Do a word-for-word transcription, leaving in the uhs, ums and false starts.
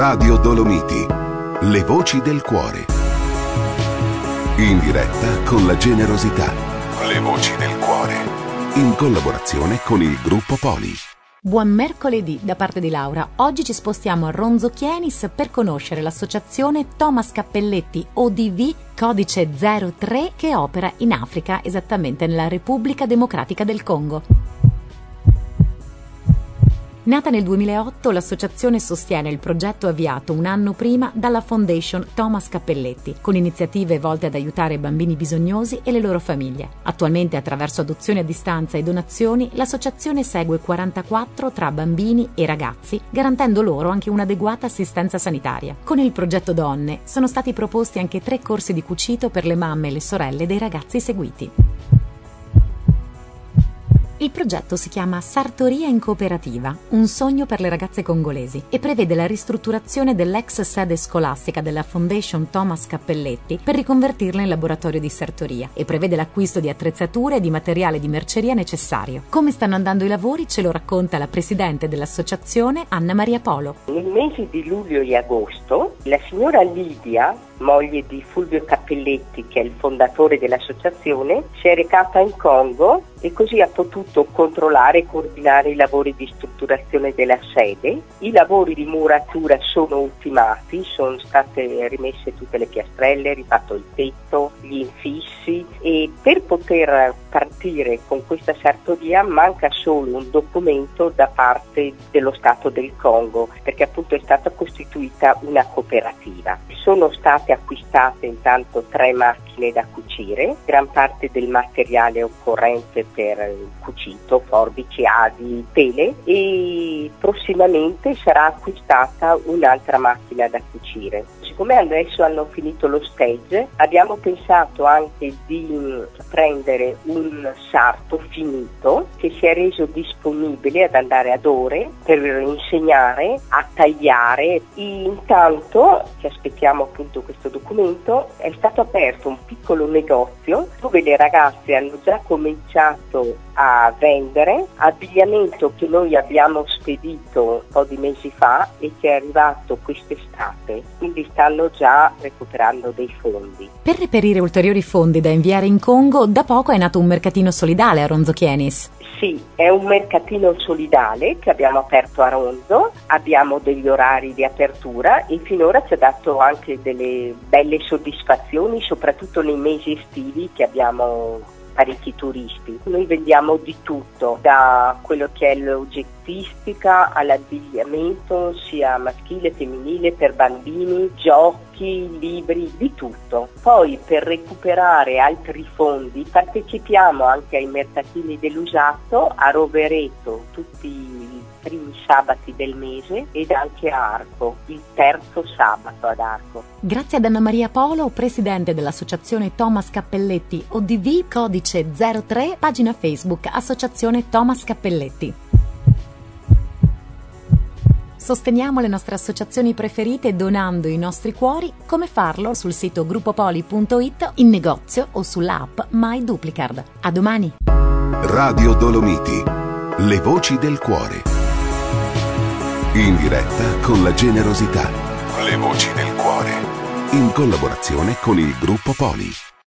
Radio Dolomiti, le voci del cuore. In diretta con la generosità. Le voci del cuore. In collaborazione con il Gruppo Poli. Buon mercoledì da parte di Laura. Oggi ci spostiamo a Ronzo-Chienis per conoscere l'associazione Thomas Cappelletti O D V codice zero tre che opera in Africa, esattamente nella Repubblica Democratica del Congo. Nata nel duemilaotto, l'associazione sostiene il progetto avviato un anno prima dalla Foundation Thomas Cappelletti, con iniziative volte ad aiutare bambini bisognosi e le loro famiglie. Attualmente, attraverso adozioni a distanza e donazioni, l'associazione segue quarantaquattro tra bambini e ragazzi, garantendo loro anche un'adeguata assistenza sanitaria. Con il progetto Donne sono stati proposti anche tre corsi di cucito per le mamme e le sorelle dei ragazzi seguiti. Il progetto si chiama Sartoria in Cooperativa, un sogno per le ragazze congolesi, e prevede la ristrutturazione dell'ex sede scolastica della Foundation Thomas Cappelletti per riconvertirla in laboratorio di sartoria, e prevede l'acquisto di attrezzature e di materiale di merceria necessario. Come stanno andando i lavori ce lo racconta la presidente dell'associazione, Anna Maria Polo. Nei mesi di luglio e agosto la signora Lidia, moglie di Fulvio Cappelletti, che è il fondatore dell'associazione, si è recata in Congo e così ha potuto controllare e coordinare i lavori di strutturazione della sede. I lavori di muratura sono ultimati, sono state rimesse tutte le piastrelle, rifatto il tetto, gli infissi, e per poter partire con questa sartoria manca solo un documento da parte dello Stato del Congo, perché appunto è stata costituita una cooperativa. Sono state acquistate intanto tre macchine da cucire, gran parte del materiale occorrente per il cucito, forbici, adi, tele, e prossimamente sarà acquistata un'altra macchina da cucire. Siccome adesso hanno finito lo stage, abbiamo pensato anche di prendere un sarto finito che si è reso disponibile ad andare ad ore per insegnare a tagliare. Intanto, ci aspettiamo appunto questo documento, è stato aperto un piccolo negozio dove le ragazze hanno già cominciato a vendere abbigliamento che noi abbiamo spedito un po' di mesi fa e che è arrivato quest'estate, quindi stanno già recuperando dei fondi. Per reperire ulteriori fondi da inviare in Congo, da poco è nato un mercatino solidale a Ronzo-Chienis. Sì, è un mercatino solidale che abbiamo aperto a Ronzo, abbiamo degli orari di apertura e finora ci ha dato anche delle belle soddisfazioni, soprattutto nei mesi estivi che abbiamo parecchi turisti. Noi vendiamo di tutto, da quello che è l'oggettistica all'abbigliamento sia maschile, femminile, per bambini, giochi, libri, di tutto. Poi per recuperare altri fondi partecipiamo anche ai mercatini dell'usato a Rovereto tutti i primi sabati del mese ed anche a Arco, il terzo sabato ad Arco. Grazie ad Anna Maria Polo, presidente dell'associazione Thomas Cappelletti O D V codice zero tre, pagina Facebook Associazione Thomas Cappelletti. Sosteniamo le nostre associazioni preferite donando i nostri cuori. Come farlo? Sul sito gruppopoli punto it, in negozio o sull'app My Duplicard. A domani. Radio Dolomiti, le voci del cuore. In diretta con la generosità. Le voci del cuore. In collaborazione con il Gruppo Poli.